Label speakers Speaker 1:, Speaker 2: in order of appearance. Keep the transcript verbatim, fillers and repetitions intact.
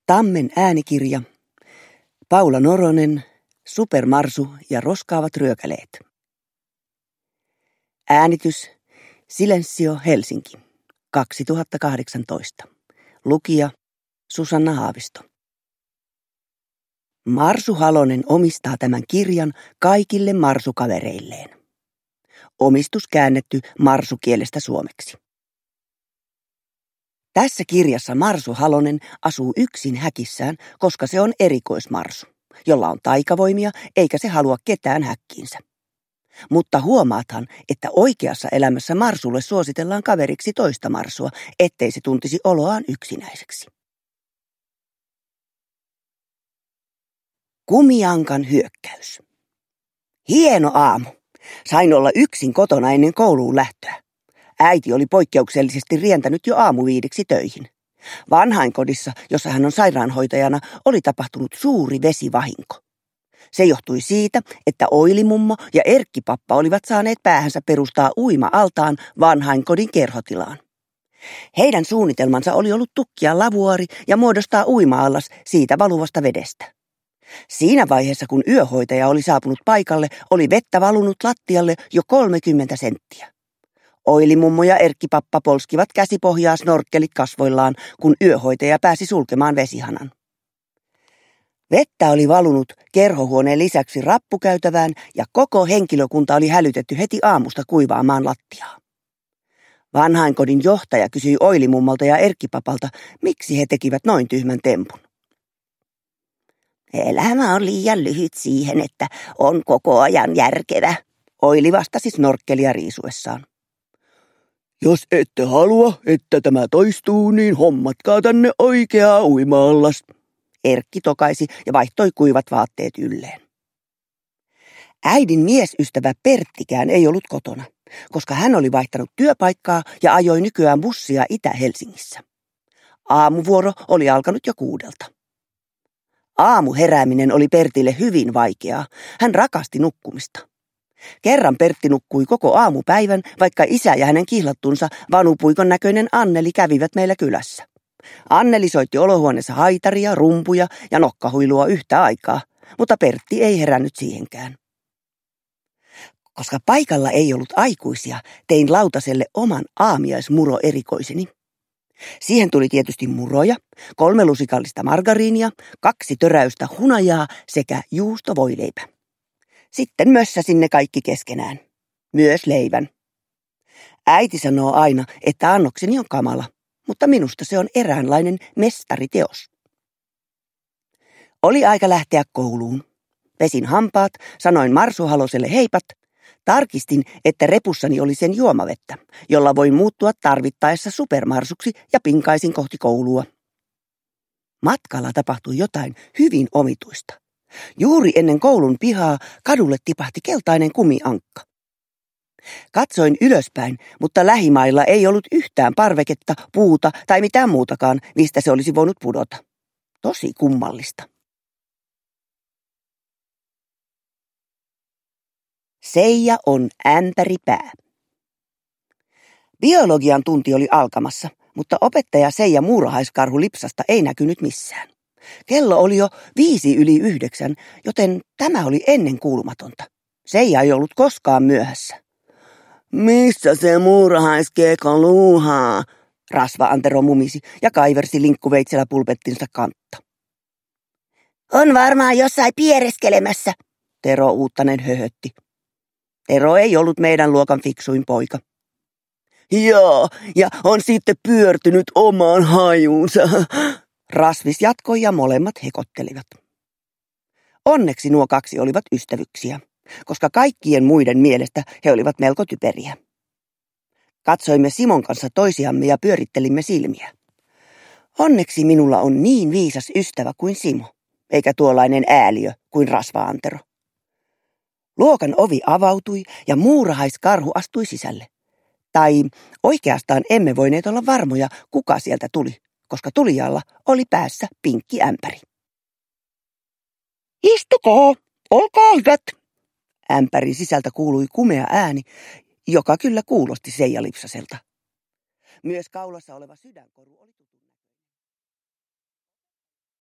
Speaker 1: Tammen äänikirja, Paula Noronen, Supermarsu ja roskaavat ryökäleet. Äänitys, Silensio Helsinki, kaksituhattakahdeksantoista. Lukija, Susanna Haavisto. Marsu Halonen omistaa tämän kirjan kaikille marsukavereilleen. Omistus käännetty marsukielestä suomeksi. Tässä kirjassa Marsu Halonen asuu yksin häkissään, koska se on erikoismarsu, jolla on taikavoimia eikä se halua ketään häkkiinsä. Mutta huomaathan, että oikeassa elämässä marsulle suositellaan kaveriksi toista marsua, ettei se tuntisi oloaan yksinäiseksi. Kumiankan hyökkäys. Hieno aamu. Sain olla yksin kotona ennen kouluun lähtöä. Äiti oli poikkeuksellisesti rientänyt jo aamuviideksi töihin. Vanhainkodissa, jossa hän on sairaanhoitajana, oli tapahtunut suuri vesivahinko. Se johtui siitä, että Oilimummo ja Erkkipappa olivat saaneet päähänsä perustaa uima-altaan vanhainkodin kerhotilaan. Heidän suunnitelmansa oli ollut tukkia lavuaari ja muodostaa uima-allas siitä valuvasta vedestä. Siinä vaiheessa, kun yöhoitaja oli saapunut paikalle, oli vettä valunut lattialle jo kolmekymmentä senttiä. Oilimummo ja Erkkipappa polskivat käsipohjaa snorkkelit kasvoillaan, kun yöhoitaja pääsi sulkemaan vesihanan. Vettä oli valunut kerhohuoneen lisäksi rappukäytävään ja koko henkilökunta oli hälytetty heti aamusta kuivaamaan lattiaa. Vanhainkodin johtaja kysyi Oilimummolta ja Erkkipapalta, miksi he tekivät noin tyhmän tempun. Elämä on liian lyhyt siihen, että on koko ajan järkevä, Oili vastasi snorkkelia riisuessaan.
Speaker 2: Jos ette halua, että tämä toistuu, niin hommatkaa tänne oikeaa uima-allas.
Speaker 1: Erkki tokaisi ja vaihtoi kuivat vaatteet ylleen. Äidin miesystävä Perttikään ei ollut kotona, koska hän oli vaihtanut työpaikkaa ja ajoi nykyään bussia Itä-Helsingissä. Aamuvuoro oli alkanut jo kuudelta. Aamuherääminen oli Pertille hyvin vaikeaa. Hän rakasti nukkumista. Kerran Pertti nukkui koko aamupäivän, vaikka isä ja hänen kihlattunsa vanupuikon näköinen Anneli kävivät meillä kylässä. Anneli soitti olohuoneessa haitaria, rumpuja ja nokkahuilua yhtä aikaa, mutta Pertti ei herännyt siihenkään. Koska paikalla ei ollut aikuisia, tein lautaselle oman aamiaismuroerikoiseni. Siihen tuli tietysti muroja, kolme lusikallista margariinia, kaksi töräystä hunajaa sekä juustovoileipä. Sitten mössäsin ne kaikki keskenään. Myös leivän. Äiti sanoo aina, että annokseni on kamala, mutta minusta se on eräänlainen mestariteos. Oli aika lähteä kouluun. Pesin hampaat, sanoin Marsu Haloselle heipat, tarkistin, että repussani oli sen juomavettä, jolla voin muuttua tarvittaessa supermarsuksi ja pinkaisin kohti koulua. Matkalla tapahtui jotain hyvin omituista. Juuri ennen koulun pihaa kadulle tipahti keltainen kumiankka. Katsoin ylöspäin, mutta lähimailla ei ollut yhtään parveketta, puuta tai mitään muutakaan, mistä se olisi voinut pudota. Tosi kummallista. Seija on ämpäripää. Biologian tunti oli alkamassa, mutta opettaja Seija Muurahaiskarhu Lipsasta ei näkynyt missään. Kello oli jo viisi yli yhdeksän, joten tämä oli ennen kuulumatonta. Seija ei ollut koskaan myöhässä.
Speaker 2: Missä se muurahaiskiekko luuhaa?
Speaker 1: Rasva Antero mumisi ja kaiversi linkkuveitsellä pulpettinsa kantta.
Speaker 3: On varmaan jossain piereskelemässä,
Speaker 1: Tero Uuttanen höhötti. Tero ei ollut meidän luokan fiksuin poika.
Speaker 2: Joo, ja on sitten pyörtynyt omaan hajuunsa.
Speaker 1: Rasvis jatkoi ja molemmat hekottelivat. Onneksi nuo kaksi olivat ystävyksiä, koska kaikkien muiden mielestä he olivat melko typeriä. Katsoimme Simon kanssa toisiamme ja pyörittelimme silmiä. Onneksi minulla on niin viisas ystävä kuin Simo, eikä tuollainen ääliö kuin Rasva Antero. Luokan ovi avautui ja muurahaiskarhu astui sisälle. Tai oikeastaan emme voineet olla varmoja, kuka sieltä tuli, koska tulijalla oli päässä pinkki ämpäri.
Speaker 2: Istukaa, olkaa hyvät.
Speaker 1: Ämpärin sisältä kuului kumea ääni, joka kyllä kuulosti Seija Lipsaselta. Myös kaulassa oleva sydänkoru oli tuttu.